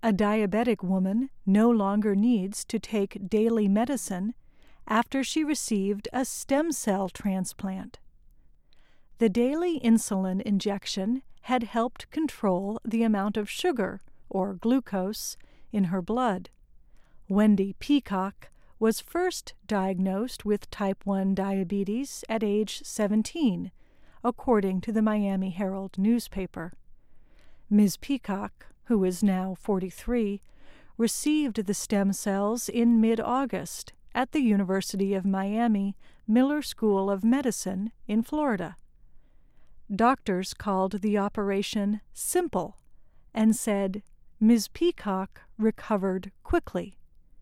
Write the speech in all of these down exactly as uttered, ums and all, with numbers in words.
A diabetic woman no longer needs to take daily medicine after she received a stem cell transplant. The daily insulin injection had helped control the amount of sugar, or glucose, in her blood. Wendy Peacock was first diagnosed with type one diabetes at age seventeen, according to the Miami Herald newspaper. Miz Peacock, who is now forty-three, received the stem cells in mid-August at the University of Miami Miller School of Medicine in Florida. Doctors called the operation simple and said Miz Peacock recovered quickly.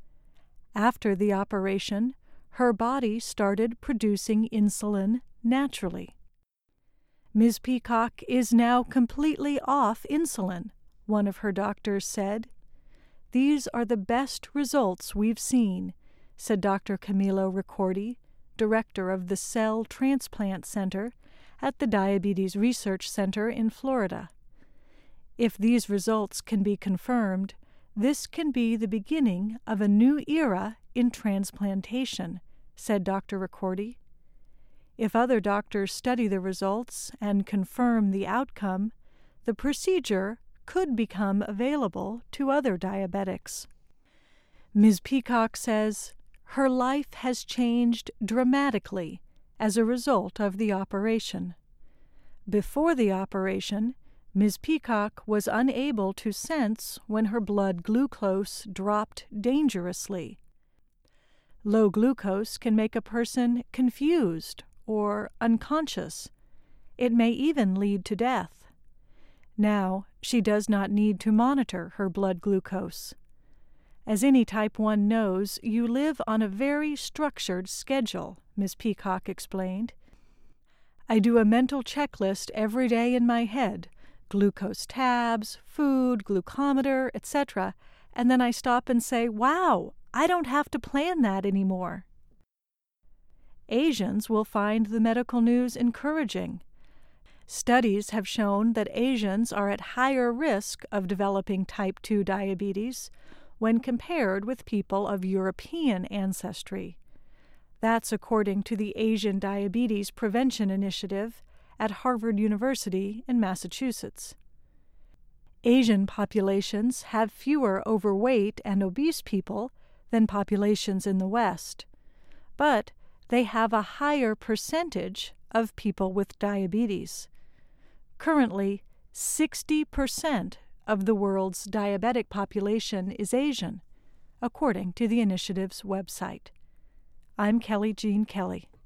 After the operation, her body started producing insulin naturally. Miz Peacock is now completely off insulin, one of her doctors said. These are the best results we've seen, said Doctor Camilo Ricordi, director of the Cell Transplant Center at the Diabetes Research Center in Florida. If these results can be confirmed, this can be the beginning of a new era in transplantation, said Doctor Ricordi. If other doctors study the results and confirm the outcome, the procedure could become available to other diabetics. Miz Peacock says her life has changed dramatically as a result of the operation. Before the operation, Miz Peacock was unable to sense when her blood glucose dropped dangerously. Low glucose can make a person confused or unconscious. It may even lead to death. Now, she does not need to monitor her blood glucose. As any type one knows, you live on a very structured schedule, Miz Peacock explained. I do a mental checklist every day in my head, glucose tabs, food, glucometer, et cetera, and then I stop and say, wow, I don't have to plan that anymore. Asians will find the medical news encouraging. Studies have shown that Asians are at higher risk of developing type two diabetes when compared with people of European ancestry. That's according to the Asian Diabetes Prevention Initiative at Harvard University in Massachusetts. Asian populations have fewer overweight and obese people than populations in the West, but they have a higher percentage of people with diabetes. Currently, sixty percent of the world's diabetic population is Asian, according to the initiative's website. I'm Kelly Jean Kelly.